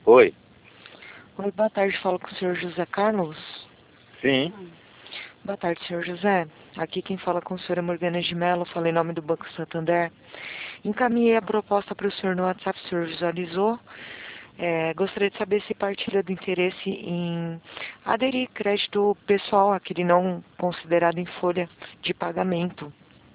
Oi. Oi, boa tarde, falo com o senhor José Carlos. Sim. Boa tarde, senhor José. Aqui quem fala com o senhor é Morgana de Mello, falei em nome do Banco Santander. Encaminhei a proposta para o senhor no WhatsApp, o senhor visualizou. Gostaria de saber se partilha do interesse em aderir crédito pessoal, aquele não considerado em folha de pagamento.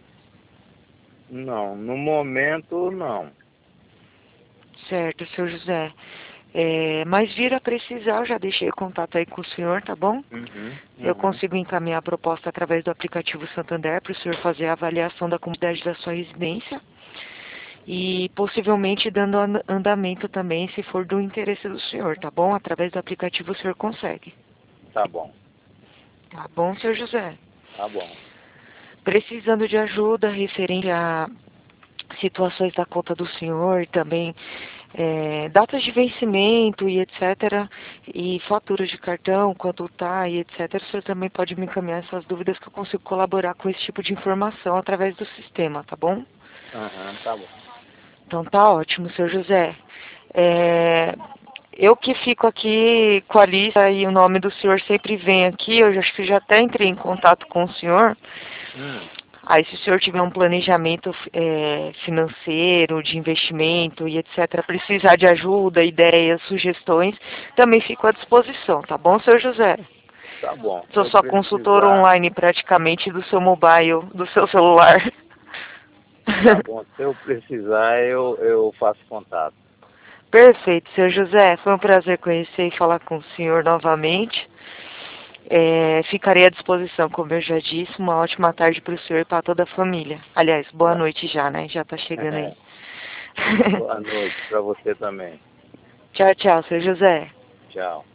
Não, no momento não. Certo, senhor José. Mas vir a precisar, eu já deixei contato aí com o senhor, tá bom? Eu Uhum. consigo encaminhar a proposta através do aplicativo Santander para o senhor fazer a avaliação da comunidade da sua residência e possivelmente dando andamento também, se for do interesse do senhor, tá bom? Através do aplicativo o senhor consegue. Tá bom, Tá bom, senhor José? tá bom. Precisando de ajuda referente a situações da conta do senhor e também datas de vencimento e etc. E faturas de cartão, quanto tá e etc. O senhor também pode me encaminhar essas dúvidas que eu consigo colaborar com esse tipo de informação através do sistema, tá bom? Tá bom. Então tá ótimo, senhor José. Eu que fico aqui com a lista e o nome do senhor sempre vem aqui, eu acho que já até entrei em contato com o senhor. Hum, Aí, se o senhor tiver um planejamento financeiro, de investimento e etc., precisar de ajuda, ideias, sugestões, também fico à disposição, tá bom, senhor José? tá bom. Se Sou eu sua consultora precisar, online praticamente do seu mobile, do seu celular. tá bom. Se eu precisar, eu faço contato. Perfeito, senhor José. Foi um prazer conhecer e falar com o senhor novamente. Ficarei à disposição, como eu já disse. Uma ótima tarde para o senhor e para toda a família. Aliás, boa Tá. noite já, né? Já está chegando aí. Boa noite para você também. Tchau, tchau, senhor José. Tchau.